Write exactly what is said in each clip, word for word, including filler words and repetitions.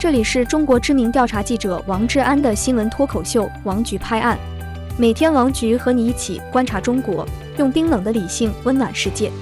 这里是中国知名调查记者王志安的新闻脱口秀《王局拍案》，每天王局和你一起观察中国，用冰冷的理性温暖世界。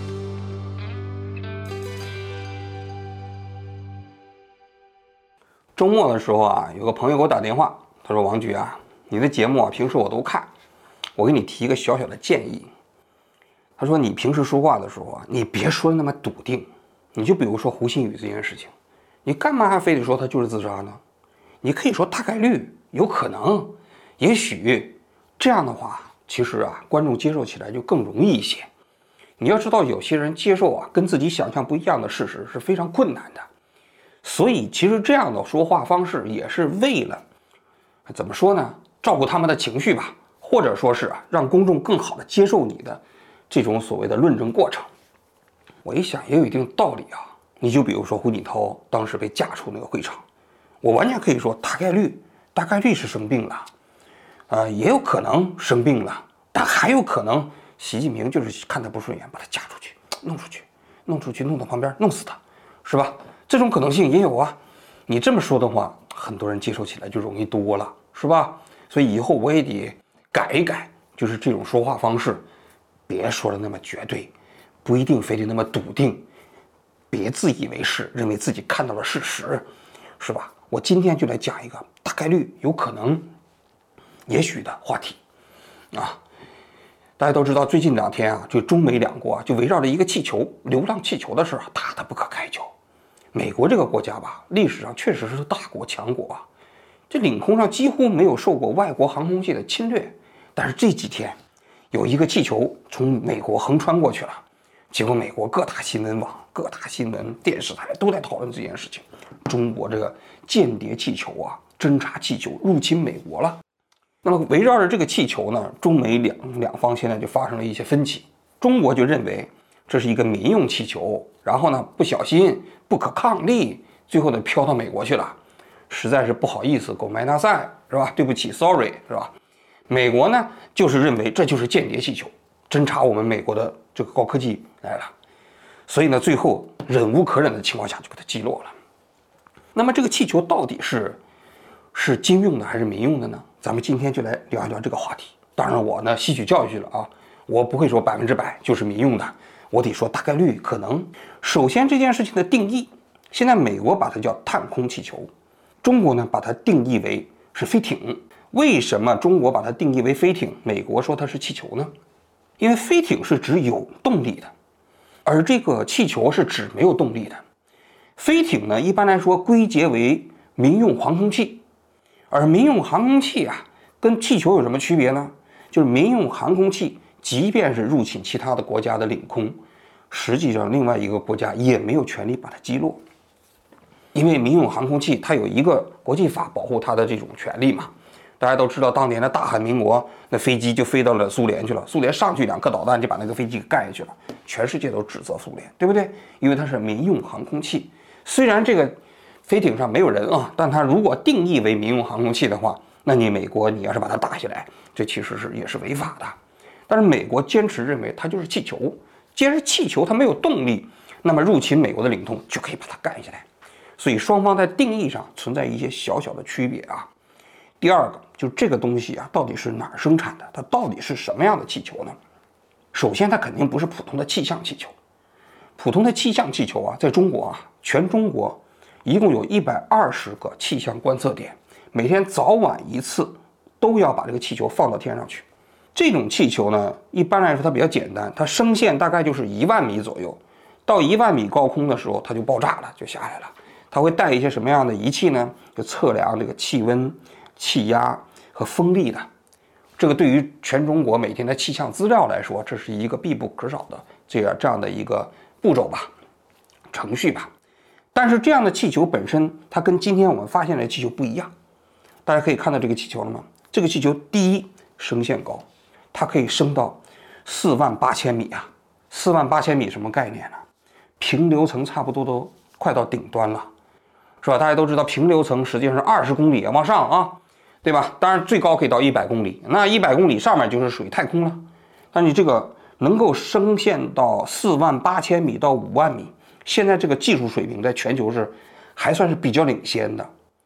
周末的时候啊，有个朋友给我打电话，他说：“王局啊，你的节目啊，平时我都看，我给你提一个小小的建议。”他说：“你平时说话的时候啊，你别说的那么笃定。你就比如说胡鑫宇这件事情，你干嘛还非得说他就是自杀呢？你可以说大概率，有可能，也许。这样的话，其实啊，观众接受起来就更容易一些。你要知道，有些人接受啊，跟自己想象不一样的事实是非常困难的。所以，其实这样的说话方式也是为了怎么说呢？照顾他们的情绪吧，或者说是啊，让公众更好的接受你的这种所谓的论证过程。我一想也有一定道理啊。你就比如说胡锦涛当时被架出那个会场，我完全可以说大概率，大概率是生病了，呃，也有可能生病了，但还有可能习近平就是看他不顺眼，把他架出去，弄出去，弄出去，弄到旁边，弄死他，是吧？这种可能性也有啊。你这么说的话，很多人接受起来就容易多了，是吧？所以以后我也得改一改，就是这种说话方式，别说的那么绝对，不一定非得那么笃定，别自以为是，认为自己看到了事实，是吧？我今天就来讲一个大概率、有可能、也许的话题啊。大家都知道，最近两天啊，就中美两国啊，就围绕着一个气球、流浪气球的事啊，打得不可开交。美国这个国家吧，历史上确实是大国强国啊，这领空上几乎没有受过外国航空器的侵略。但是这几天，有一个气球从美国横穿过去了，结果美国各大新闻网、各大新闻电视台都在讨论这件事情。中国这个间谍气球啊，侦察气球入侵美国了。那么围绕着这个气球呢，中美两两方现在就发生了一些分歧。中国就认为这是一个民用气球，然后呢不小心不可抗力，最后呢飘到美国去了，实在是不好意思，狗埋大赛，是吧？对不起 ，sorry， 是吧？美国呢就是认为这就是间谍气球，侦察我们美国的这个高科技来了，所以呢最后忍无可忍的情况下就给它击落了。那么这个气球到底是是军用的还是民用的呢？咱们今天就来聊一聊这个话题。当然我呢吸取教训了啊，我不会说百分之百就是民用的，我得说大概率可能。首先这件事情的定义，现在美国把它叫探空气球，中国呢把它定义为是飞艇。为什么中国把它定义为飞艇，美国说它是气球呢？因为飞艇是指有动力的，而这个气球是指没有动力的。飞艇呢一般来说归结为民用航空器，而民用航空器啊跟气球有什么区别呢？就是民用航空器即便是入侵其他的国家的领空，实际上另外一个国家也没有权利把它击落，因为民用航空器它有一个国际法保护它的这种权利嘛。大家都知道，当年的大韩民国那飞机就飞到了苏联去了，苏联上去两颗导弹就把那个飞机给干下去了，全世界都指责苏联，对不对？因为它是民用航空器。虽然这个飞艇上没有人啊，但它如果定义为民用航空器的话，那你美国你要是把它打下来，这其实是也是违法的。但是美国坚持认为它就是气球，既然是气球，它没有动力，那么入侵美国的领空就可以把它干下来。所以双方在定义上存在一些小小的区别啊。第二个，就这个东西啊，到底是哪儿生产的？它到底是什么样的气球呢？首先，它肯定不是普通的气象气球。普通的气象气球啊，在中国啊，全中国一共有一百二十个气象观测点，每天早晚一次都要把这个气球放到天上去。这种气球呢，一般来说它比较简单，它升线大概就是一万米左右，到一万米高空的时候它就爆炸了，就下来了。它会带一些什么样的仪器呢？就测量这个气温、气压和风力的。这个对于全中国每天的气象资料来说，这是一个必不可少的这样这样的一个步骤吧，程序吧。但是这样的气球本身，它跟今天我们发现的气球不一样。大家可以看到这个气球了吗？这个气球第一升限高，它可以升到四万八千米啊！四万八千米什么概念呢？平流层差不多都快到顶端了，是吧？大家都知道平流层实际上是二十公里往上啊，对吧？当然最高可以到一百公里，那一百公里上面就是属于太空了。但你这个能够升限到四万八千米到五万米，现在这个技术水平在全球是还算是比较领先的。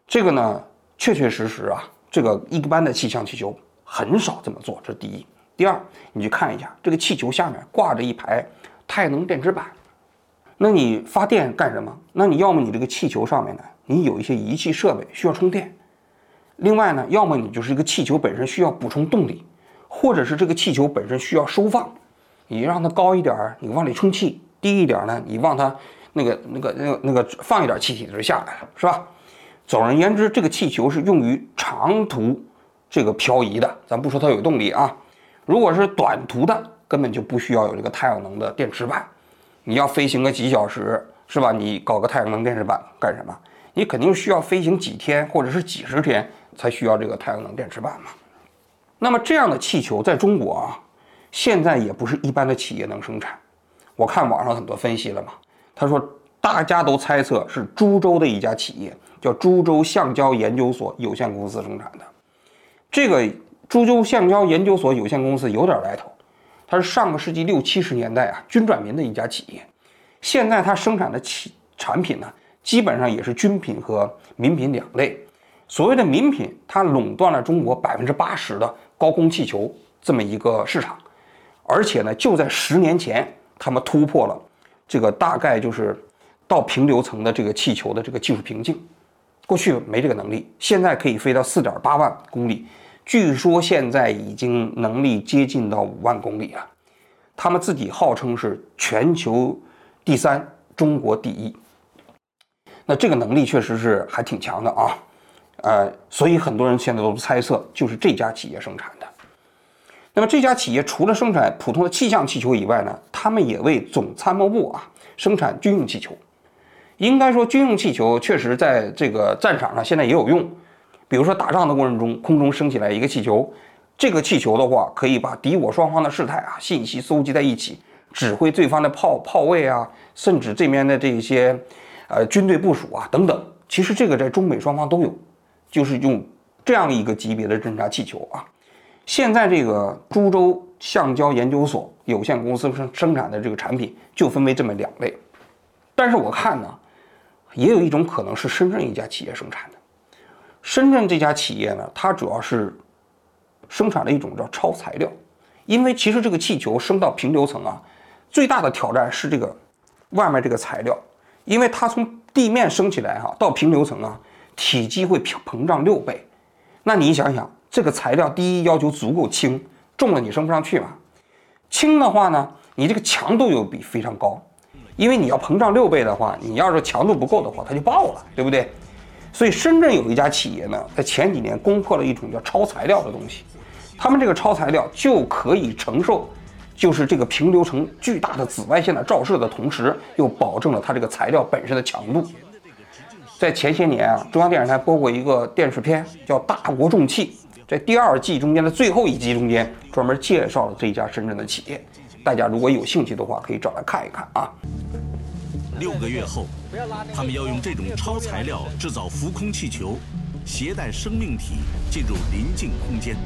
这个呢，确确实实啊，这个一般的气象气球很少这么做，这是第一。第二，你去看一下，这个气球下面挂着一排太阳能电池板，那你发电干什么？那你要么你这个气球上面呢，你有一些仪器设备需要充电，另外呢，要么你就是这个气球本身需要补充动力，或者是这个气球本身需要收放，你让它高一点，你往里充气；低一点呢，你往它那个那个那个那个放一点气体就下来了，是吧？总而言之，这个气球是用于长途这个漂移的，咱不说它有动力啊。如果是短途的，根本就不需要有这个太阳能的电池板。你要飞行个几小时，是吧？你搞个太阳能电池板干什么？你肯定需要飞行几天或者是几十天才需要这个太阳能电池板嘛。那么这样的气球在中国啊，现在也不是一般的企业能生产。我看网上很多分析了嘛，他说大家都猜测是株洲的一家企业，叫株洲橡胶研究所有限公司生产的。这个株洲橡胶研究所有限公司有点来头，它是上个世纪六七十年代啊军转民的一家企业。现在它生产的企产品呢，基本上也是军品和民品两类。所谓的民品，它垄断了中国百分之八十的高空气球这么一个市场，而且呢，就在十年前，他们突破了这个大概就是到平流层的这个气球的这个技术瓶颈。过去没这个能力，现在可以飞到四点八万公里，据说现在已经能力接近到五万公里了。他们自己号称是全球第三，中国第一。那这个能力确实是还挺强的啊，呃，所以很多人现在都猜测就是这家企业生产的。那么这家企业除了生产普通的气象气球以外呢，他们也为总参谋部啊生产军用气球。应该说，军用气球确实在这个战场上现在也有用。比如说打仗的过程中，空中升起来一个气球，这个气球的话可以把敌我双方的事态啊信息搜集在一起，指挥对方的炮炮位啊，甚至这边的这些呃军队部署啊等等。其实这个在中美双方都有，就是用这样一个级别的侦察气球啊。现在这个株洲橡胶研究所有限公司生生产的这个产品就分为这么两类，但是我看呢，也有一种可能是深圳一家企业生产的。深圳这家企业呢，它主要是生产了一种叫超材料，因为其实这个气球升到平流层啊，最大的挑战是这个外面这个材料，因为它从地面升起来哈、啊，到平流层啊，体积会膨胀六倍。那你想想，这个材料第一要求足够轻，重了你升不上去嘛。轻的话呢，你这个强度又比非常高，因为你要膨胀六倍的话，你要是强度不够的话，它就爆了，对不对？所以深圳有一家企业呢，在前几年攻破了一种叫超材料的东西，他们这个超材料就可以承受，就是这个平流层巨大的紫外线的照射的同时，又保证了它这个材料本身的强度。在前些年啊，中央电视台播过一个电视片叫《大国重器》，在第二季中间的最后一集中间，专门介绍了这家深圳的企业。大家如果有兴趣的话，可以找来看一看啊。 六个月后，他们要用这种超材料制造浮空气球，携带生命体进入临近空间。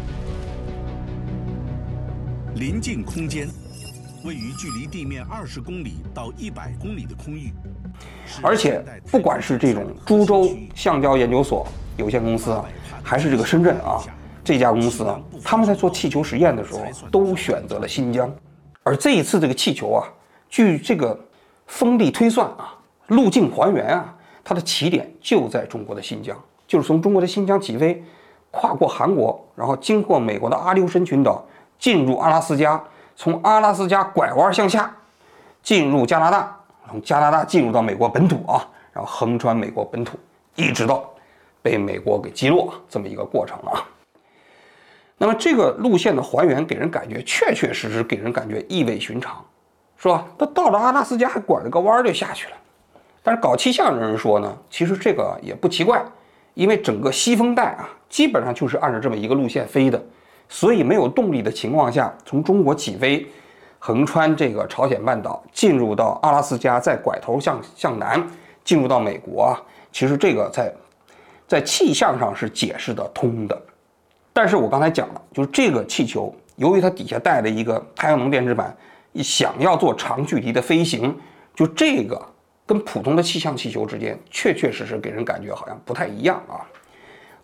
临近空间位于距离地面二十公里到一百公里的空域， 而且不管是这种株洲橡胶研究所有限公司啊，还是这个深圳啊这家公司啊，他们在做气球实验的时候都选择了新疆。而这一次这个气球啊，据这个风力推算啊，路径还原啊，它的起点就在中国的新疆，就是从中国的新疆起飞，跨过韩国，然后经过美国的阿留申群岛，进入阿拉斯加，从阿拉斯加拐弯向下，进入加拿大，从加拿大进入到美国本土啊，然后横穿美国本土，一直到被美国给击落这么一个过程啊。那么这个路线的还原给人感觉确确实实给人感觉异味寻常，是吧？他到了阿拉斯加还拐了个弯就下去了。但是搞气象的人说呢，其实这个也不奇怪，因为整个西风带啊，基本上就是按照这么一个路线飞的，所以没有动力的情况下，从中国起飞，横穿这个朝鲜半岛，进入到阿拉斯加，再拐头向向南进入到美国啊，其实这个在在气象上是解释得通的。但是我刚才讲了，就是这个气球，由于它底下带了一个太阳能电池板，想要做长距离的飞行，就这个跟普通的气象气球之间，确确实实给人感觉好像不太一样啊。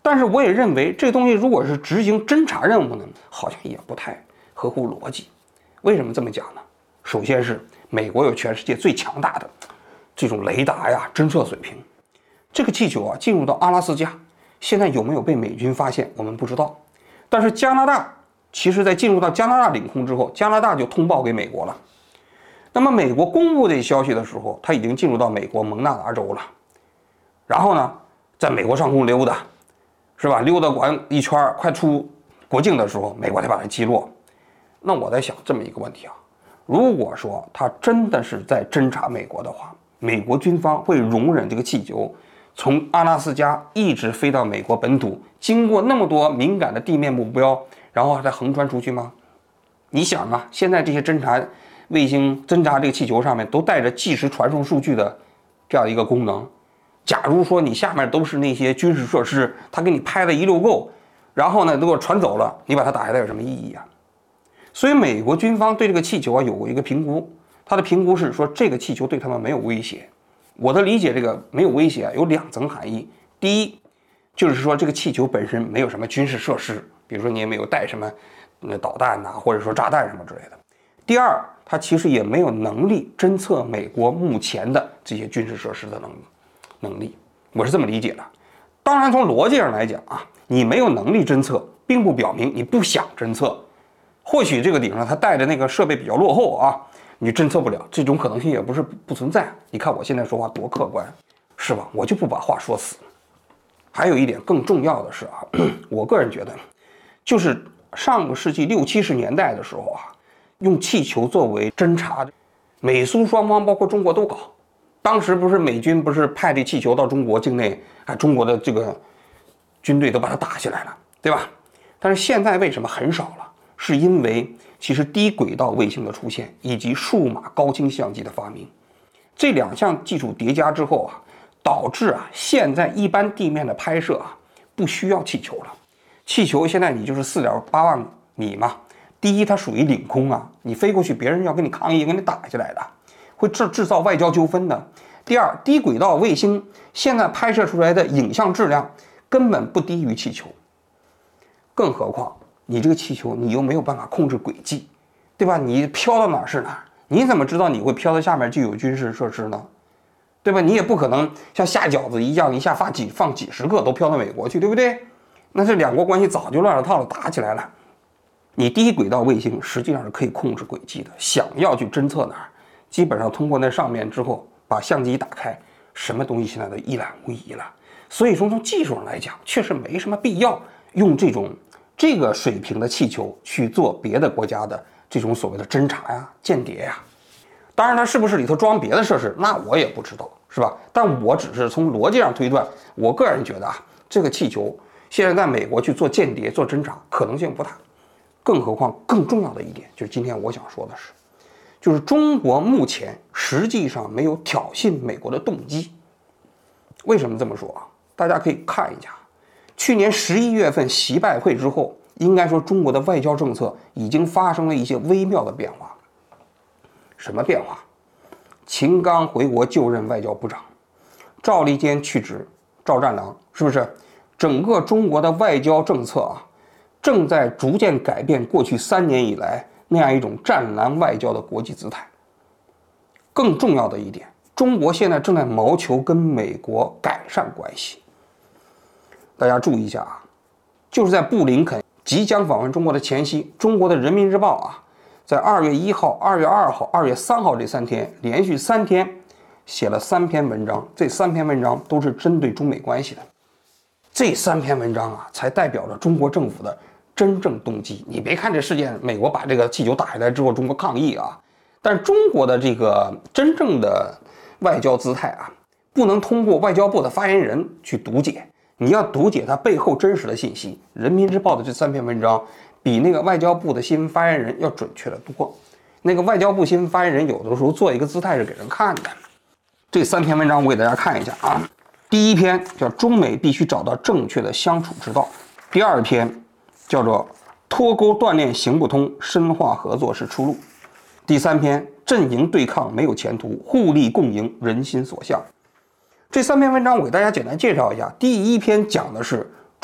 但是我也认为这东西如果是执行侦察任务呢，好像也不太合乎逻辑。为什么这么讲呢？首先是美国有全世界最强大的这种雷达呀侦测水平，这个气球啊进入到阿拉斯加，现在有没有被美军发现我们不知道。但是加拿大其实在进入到加拿大领空之后，加拿大就通报给美国了。那么美国公布这消息的时候，它已经进入到美国蒙纳达州了。然后呢，在美国上空溜达，是吧？溜达完一圈，快出国境的时候，美国才把它击落。那我在想这么一个问题啊，如果说它真的是在侦察美国的话，美国军方会容忍这个气球从阿拉斯加一直飞到美国本土，经过那么多敏感的地面目标，然后再横穿出去吗？你想啊，现在这些侦察卫星侦察这个气球上面都带着即时传送数据的这样一个功能。假如说你下面都是那些军事设施，它给你拍的一溜够，然后呢如果传走了，你把它打下来有什么意义啊？所以美国军方对这个气球啊有过一个评估，它的评估是说这个气球对他们没有威胁。我的理解，这个没有威胁啊有两层含义。第一，就是说这个气球本身没有什么军事设施，比如说你也没有带什么导弹呐、啊，或者说炸弹什么之类的。第二，它其实也没有能力侦测美国目前的这些军事设施的能力。能力，我是这么理解的。当然，从逻辑上来讲啊，你没有能力侦测，并不表明你不想侦测。或许这个顶上它带的那个设备比较落后啊，你侦测不了，这种可能性也不是不存在。你看我现在说话多客观，是吧？我就不把话说死。还有一点更重要的是啊，我个人觉得，就是上个世纪六七十年代的时候啊，用气球作为侦察，美苏双方包括中国都搞。当时不是美军不是派这气球到中国境内，啊，中国的这个军队都把它打下来了，对吧？但是现在为什么很少了？是因为其实低轨道卫星的出现以及数码高清相机的发明，这两项技术叠加之后啊，导致啊现在一般地面的拍摄啊不需要气球了。气球现在你就是四点八万米嘛，第一它属于领空啊，你飞过去别人要跟你抗议，跟你打下来的。会制制造外交纠纷的。第二，低轨道卫星现在拍摄出来的影像质量根本不低于气球，更何况你这个气球你又没有办法控制轨迹，对吧？你飘到哪儿是哪儿，你怎么知道你会飘到下面就有军事设施呢？对吧？你也不可能像下饺子一样一下放几放几十个都飘到美国去，对不对？那这两国关系早就乱了套了，打起来了。你低轨道卫星实际上是可以控制轨迹的，想要去侦测哪儿，基本上通过那上面之后，把相机打开，什么东西现在都一览无遗了。所以说从技术上来讲，确实没什么必要用这种这个水平的气球去做别的国家的这种所谓的侦察呀、间谍呀。当然，它是不是里头装别的设施，那我也不知道，是吧？但我只是从逻辑上推断，我个人觉得啊，这个气球现在在美国去做间谍、做侦察可能性不大。更何况，更重要的一点就是今天我想说的是。就是中国目前实际上没有挑衅美国的动机。为什么这么说啊？大家可以看一下，去年十一月份习拜会之后，应该说中国的外交政策已经发生了一些微妙的变化。什么变化？秦刚回国就任外交部长，赵立坚去职，赵战狼，是不是？整个中国的外交政策啊，正在逐渐改变过去三年以来那样一种战狼外交的国际姿态。更重要的一点，中国现在正在谋求跟美国改善关系。大家注意一下啊，就是在布林肯即将访问中国的前夕，中国的人民日报啊，在二月一号、二月二号、二月三号这三天，连续三天写了三篇文章，这三篇文章都是针对中美关系的。这三篇文章啊，才代表着中国政府的真正动机。你别看这事件，美国把这个气球打下来之后，中国抗议啊，但是中国的这个真正的外交姿态啊，不能通过外交部的发言人去读解，你要读解它背后真实的信息。人民日报的这三篇文章比那个外交部的新闻发言人要准确的多。那个外交部新闻发言人有的时候做一个姿态是给人看的。这三篇文章我给大家看一下啊。第一篇叫中美必须找到正确的相处之道，第二篇叫做脱钩断链行不通，深化合作是出路，第三篇阵营对抗没有前途，互利共赢人心所向。这三篇文章我给大家简单介绍一下。第一篇讲的是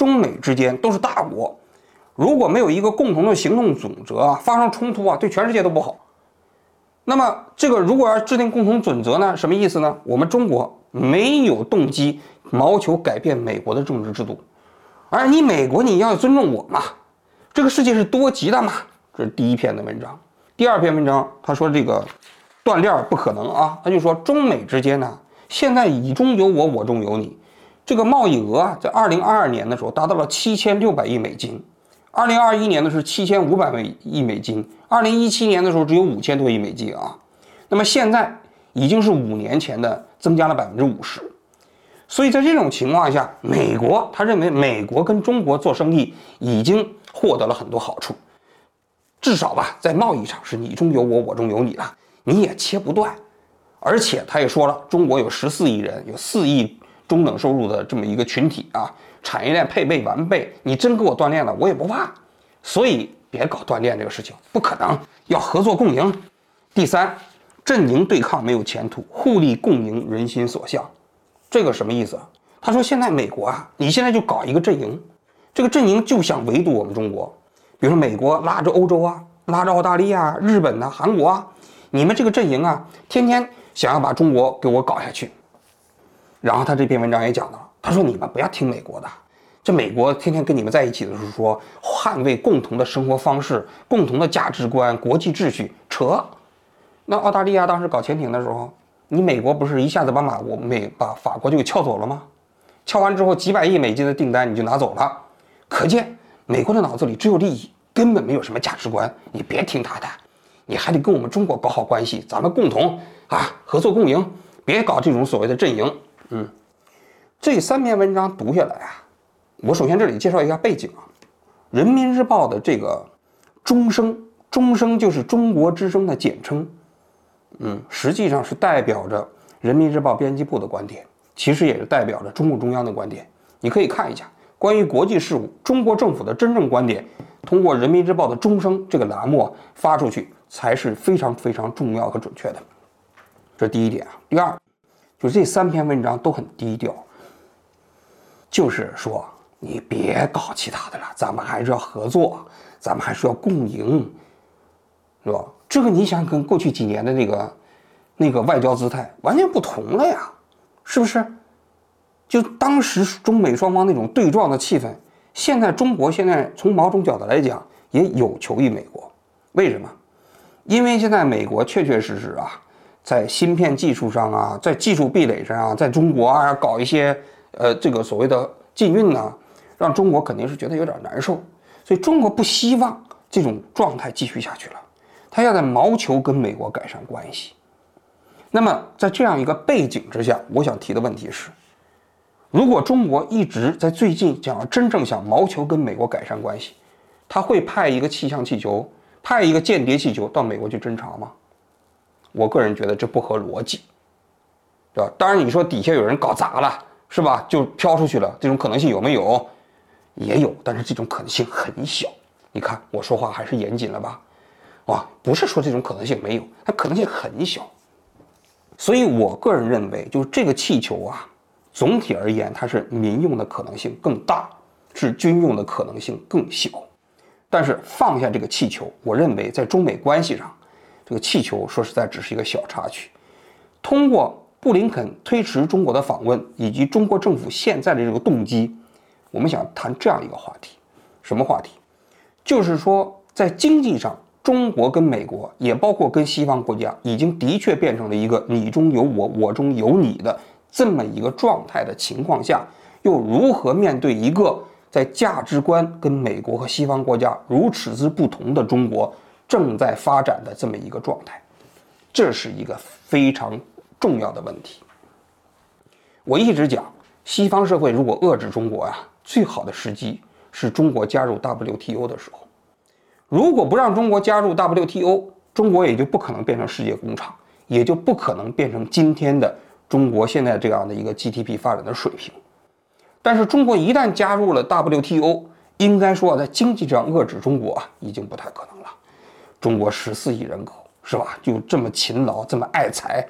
中美之间都是大国，如果没有一个共同的行动准则啊，发生冲突啊，对全世界都不好。那么这个如果要制定共同准则呢，什么意思呢？我们中国没有动机谋求改变美国的政治制度，而你美国你要尊重我嘛，这个世界是多极的嘛。这是第一篇的文章。第二篇文章他说这个断链不可能啊，他就说中美之间呢，现在以中有我，我中有你，这个贸易额啊，在二零二二年的时候达到了七千六百亿美金，二零二一年的是七千五百亿美金，二零一七年的时候只有五千多亿美金啊。那么现在已经是五年前的增加了百分之五十。所以在这种情况下，美国他认为美国跟中国做生意已经获得了很多好处，至少吧，在贸易上是你中有我，我中有你了，你也切不断。而且他也说了，中国有十四亿人，有四亿中等收入的这么一个群体啊，产业链配备完备，你真给我断链了，我也不怕。所以别搞断链这个事情，不可能，要合作共赢。第三，阵营对抗没有前途，互利共赢人心所向。这个什么意思啊？他说现在美国啊，你现在就搞一个阵营，这个阵营就想围堵我们中国。比如说美国拉着欧洲啊，拉着澳大利亚、日本呐、啊、韩国啊，你们这个阵营啊，天天想要把中国给我搞下去。然后他这篇文章也讲到，他说你们不要听美国的，这美国天天跟你们在一起的时候说捍卫共同的生活方式、共同的价值观、国际秩序，扯。那澳大利亚当时搞潜艇的时候，你美国不是一下子把马国美把法国就给撬走了吗？撬完之后几百亿美金的订单你就拿走了，可见美国的脑子里只有利益，根本没有什么价值观。你别听他的，你还得跟我们中国搞好关系，咱们共同啊合作共赢，别搞这种所谓的阵营。嗯，这三篇文章读下来啊，我首先这里介绍一下背景啊。人民日报的这个中声，中声就是中国之声的简称，嗯，实际上是代表着人民日报编辑部的观点，其实也是代表着中共中央的观点。你可以看一下关于国际事务中国政府的真正观点，通过人民日报的中声这个栏目发出去才是非常非常重要和准确的。这是第一点啊。第二，就是这三篇文章都很低调，就是说你别搞其他的了，咱们还是要合作，咱们还是要共赢，是吧？这个你想跟过去几年的那个那个外交姿态完全不同了呀，是不是？就当时中美双方那种对撞的气氛，现在中国现在从某种角度来讲也有求于美国。为什么？因为现在美国确确实实啊，在芯片技术上啊，在技术壁垒上啊，在中国啊搞一些呃这个所谓的禁运呢，让中国肯定是觉得有点难受。所以中国不希望这种状态继续下去了，他要在谋求跟美国改善关系。那么在这样一个背景之下，我想提的问题是，如果中国一直在最近想要真正想谋求跟美国改善关系，他会派一个气象气球，派一个间谍气球到美国去侦察吗？我个人觉得这不合逻辑，对吧？当然你说底下有人搞砸了，是吧？就飘出去了，这种可能性有没有？也有，但是这种可能性很小。你看我说话还是严谨了吧？哇，不是说这种可能性没有，它可能性很小。所以我个人认为，就是这个气球啊，总体而言它是民用的可能性更大，是军用的可能性更小。但是放下这个气球，我认为在中美关系上，这个气球说实在只是一个小插曲。通过布林肯推迟中国的访问，以及中国政府现在的这个动机，我们想谈这样一个话题。什么话题？就是说在经济上，中国跟美国，也包括跟西方国家，已经的确变成了一个你中有我，我中有你的这么一个状态的情况下，又如何面对一个在价值观跟美国和西方国家如此之不同的中国正在发展的这么一个状态？这是一个非常重要的问题。我一直讲，西方社会如果遏制中国啊，最好的时机是中国加入 W T O 的时候。如果不让中国加入 W T O， 中国也就不可能变成世界工厂，也就不可能变成今天的中国现在这样的一个 G D P 发展的水平。但是中国一旦加入了 W T O， 应该说在经济上遏制中国啊，已经不太可能了。中国十四亿人口，是吧？就这么勤劳，这么爱财，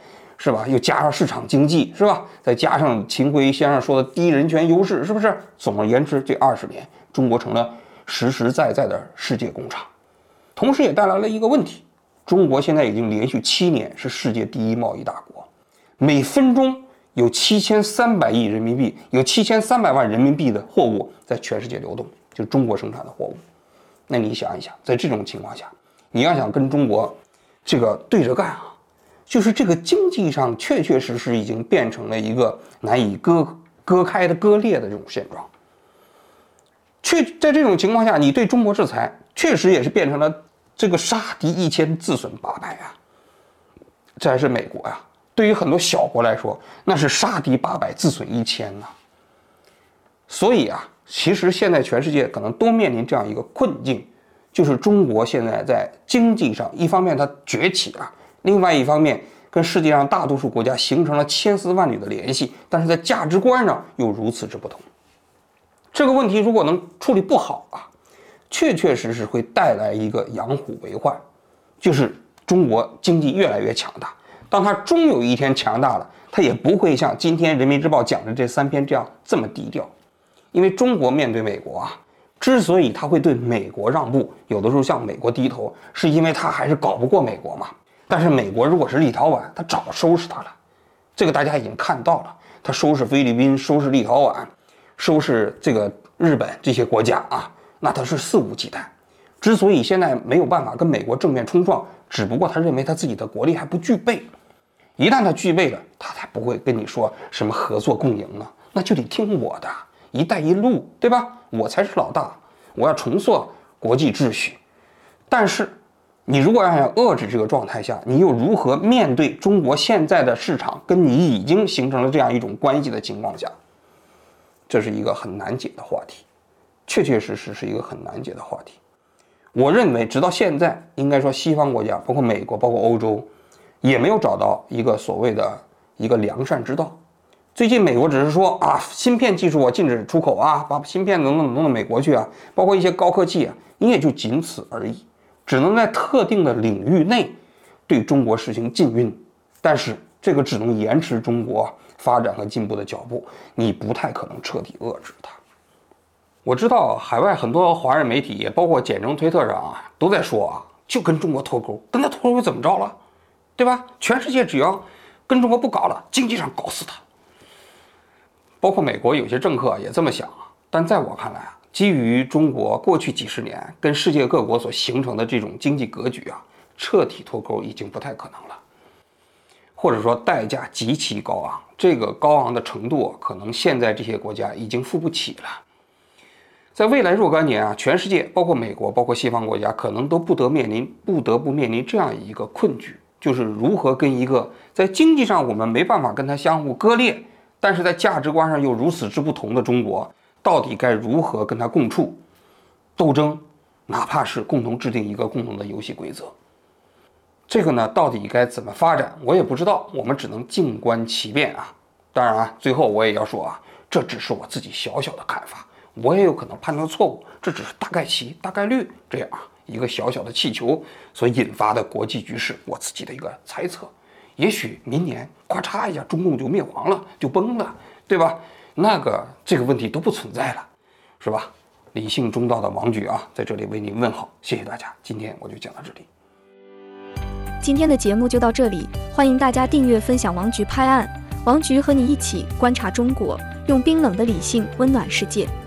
是吧？又加上市场经济，是吧？再加上秦晖先生说的低人权优势，是不是？总而言之，这二十年，中国成了实实在在的世界工厂，同时也带来了一个问题：中国现在已经连续七年是世界第一贸易大国，每分钟有七千三百亿人民币，有七千三百万人民币的货物在全世界流动，就是中国生产的货物。那你想一想，在这种情况下，你要想跟中国这个对着干啊，就是这个经济上确确实实已经变成了一个难以割割开的割裂的这种现状。确在这种情况下，你对中国制裁确实也是变成了这个杀敌一千自损八百啊。这还是美国呀、啊，对于很多小国来说，那是杀敌八百自损一千呐。所以啊，其实现在全世界可能都面临这样一个困境，就是中国现在在经济上，一方面它崛起啊，另外一方面跟世界上大多数国家形成了千丝万缕的联系，但是在价值观上又如此之不同。这个问题如果能处理不好啊，确确实实会带来一个养虎为患，就是中国经济越来越强大。当它终有一天强大了，它也不会像今天人民日报讲的这三篇这样这么低调。因为中国面对美国啊，之所以他会对美国让步，有的时候向美国低头，是因为他还是搞不过美国嘛。但是美国如果是立陶宛，他早收拾他了，这个大家已经看到了。他收拾菲律宾，收拾立陶宛，收拾这个日本这些国家啊，那他是肆无忌惮。之所以现在没有办法跟美国正面冲撞，只不过他认为他自己的国力还不具备。一旦他具备了，他才不会跟你说什么合作共赢呢，那就得听我的。一带一路，对吧？我才是老大，我要重塑国际秩序。但是，你如果要想遏制这个状态下，你又如何面对中国现在的市场跟你已经形成了这样一种关系的情况下，这是一个很难解的话题，确确实实是一个很难解的话题。我认为，直到现在，应该说西方国家，包括美国，包括欧洲，也没有找到一个所谓的一个良善之道。最近美国只是说啊，芯片技术啊禁止出口啊，把芯片能弄到美国去啊，包括一些高科技啊，你也就仅此而已，只能在特定的领域内对中国实行禁运，但是这个只能延迟中国发展和进步的脚步，你不太可能彻底遏制它。我知道海外很多华人媒体，也包括简中推特上啊，都在说啊，就跟中国脱钩，跟他脱钩怎么着了，对吧？全世界只要跟中国不搞了，经济上搞死他。包括美国有些政客也这么想啊，但在我看来啊，基于中国过去几十年跟世界各国所形成的这种经济格局啊，彻底脱钩已经不太可能了，或者说代价极其高昂，这个高昂的程度可能现在这些国家已经付不起了。在未来若干年啊，全世界包括美国，包括西方国家，可能都不得面临不得不面临这样一个困局，就是如何跟一个在经济上我们没办法跟它相互割裂，但是在价值观上又如此之不同的中国，到底该如何跟它共处、斗争，哪怕是共同制定一个共同的游戏规则？这个呢，到底该怎么发展，我也不知道，我们只能静观其变啊。当然啊，最后我也要说啊，这只是我自己小小的看法，我也有可能判断错误，这只是大概其、大概率这样啊一个小小的气球所引发的国际局势，我自己的一个猜测。也许明年咔嚓一下，中共就灭亡了，就崩了，对吧？那个这个问题都不存在了，是吧？理性中道的王局啊，在这里为您问好，谢谢大家。今天我就讲到这里。 今天的节目就到这里，欢迎大家订阅分享王局拍案，王局和你一起观察中国，用冰冷的理性温暖世界。